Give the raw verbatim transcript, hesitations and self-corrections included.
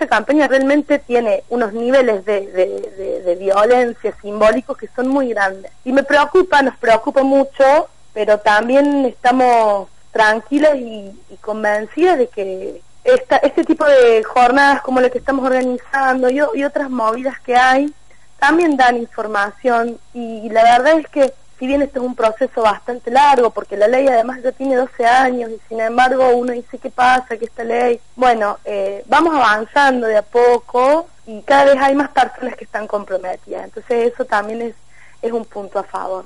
esta campaña realmente tiene unos niveles de, de, de, de violencia simbólicos que son muy grandes. Y me preocupa, nos preocupa mucho, pero también estamos tranquilas y, y convencidas de que esta, este tipo de jornadas como la que estamos organizando y, y otras movidas que hay, también dan información, y, y la verdad es que si bien este es un proceso bastante largo, porque la ley además ya tiene doce años, y sin embargo uno dice, ¿qué pasa? Que esta ley, bueno, eh, vamos avanzando de a poco, y cada vez hay más personas que están comprometidas, entonces eso también es, es un punto a favor.